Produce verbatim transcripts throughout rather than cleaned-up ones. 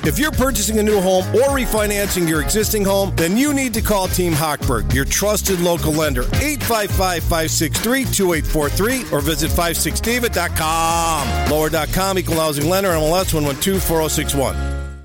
If you're purchasing a new home or refinancing your existing home, then you need to call Team Hochberg, your trusted local lender. eight five five, five six three, two eight four three or visit five six david dot com. Lower dot com, equal housing lender, M L S one one two four zero six one.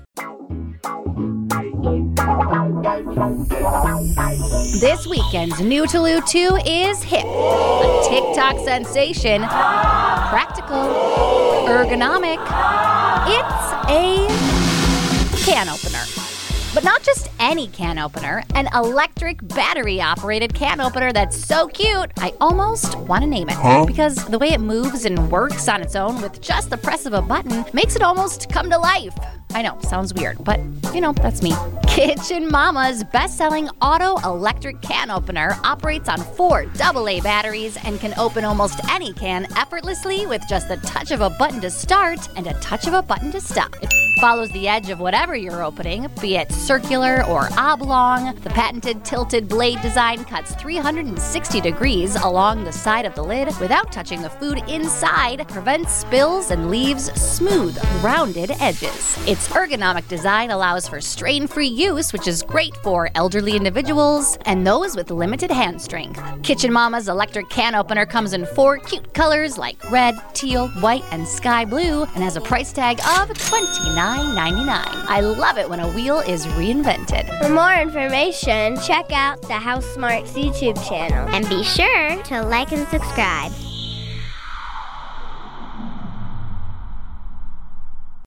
This weekend's New Tolu two is hip. A TikTok sensation. Practical. Ergonomic. It's a can opener. But not just any can opener, an electric battery-operated can opener that's so cute, I almost want to name it. Huh? Because the way it moves and works on its own with just the press of a button makes it almost come to life. I know, sounds weird, but, you know, that's me. Kitchen Mama's best-selling auto electric can opener operates on four double A batteries and can open almost any can effortlessly with just the touch of a button to start and a touch of a button to stop. It follows the edge of whatever you're opening, be it circular or oblong. The patented tilted blade design cuts three hundred sixty degrees along the side of the lid without touching the food inside, prevents spills, and leaves smooth, rounded edges. Its ergonomic design allows for strain-free use, which is great for elderly individuals and those with limited hand strength. Kitchen Mama's electric can opener comes in four cute colors like red, teal, white, and sky blue, and has a price tag of twenty-nine ninety-nine. I love it when a wheel is reinvented. For more information, check out the House Smarts YouTube channel. And be sure to like and subscribe.